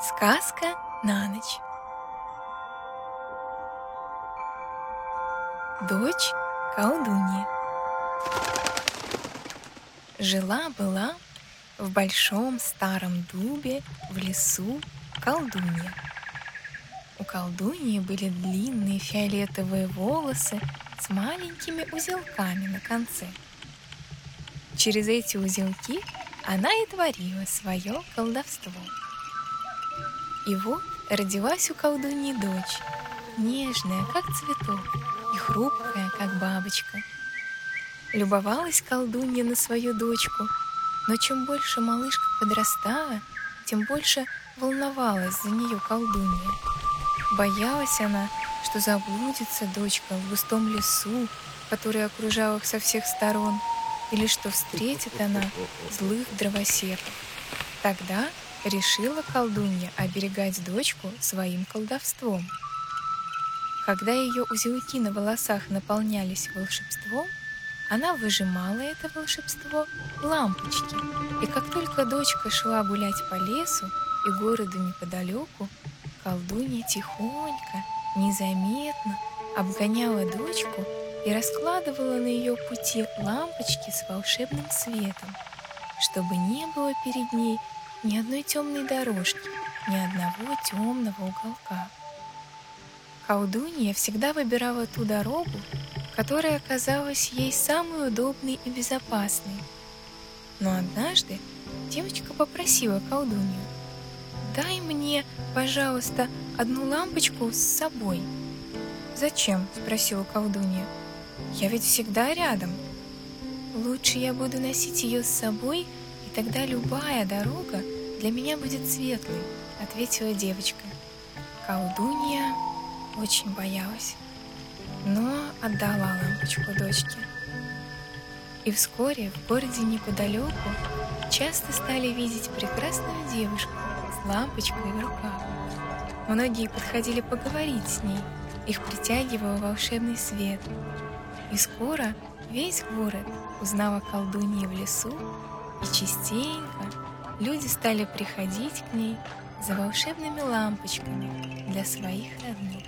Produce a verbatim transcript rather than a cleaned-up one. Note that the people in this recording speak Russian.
Сказка на ночь. Дочь колдуньи. Жила-была в большом старом дубе в лесу колдунья. У колдуньи были длинные фиолетовые волосы с маленькими узелками на конце. Через эти узелки она и творила свое колдовство. И вот родилась у колдуньи дочь, нежная, как цветок, и хрупкая, как бабочка. Любовалась колдунья на свою дочку, но чем больше малышка подрастала, тем больше волновалась за нее колдунья. Боялась она, что заблудится дочка в густом лесу, который окружал их со всех сторон, или что встретит она злых дровосеков. Тогда решила колдунья оберегать дочку своим колдовством. Когда ее узелки на волосах наполнялись волшебством, она выжимала это волшебство в лампочки, и как только дочка шла гулять по лесу и городу неподалеку, колдунья тихонько, незаметно обгоняла дочку и раскладывала на ее пути лампочки с волшебным светом, чтобы не было перед ней ни одной темной дорожки, ни одного темного уголка. Колдунья всегда выбирала ту дорогу, которая казалась ей самой удобной и безопасной. Но однажды девочка попросила колдунью: «Дай мне, пожалуйста, одну лампочку с собой». «Зачем?» — спросила колдунья. «Я ведь всегда рядом». «Лучше я буду носить ее с собой, и тогда любая дорога для меня будет светлой», — ответила девочка. Колдунья очень боялась, но отдала лампочку дочке. И вскоре в городе неподалеку часто стали видеть прекрасную девушку с лампочкой в руках. Многие подходили поговорить с ней, их притягивал волшебный свет. И скоро весь город узнал о колдунье в лесу, и частенько люди стали приходить к ней за волшебными лампочками для своих родных.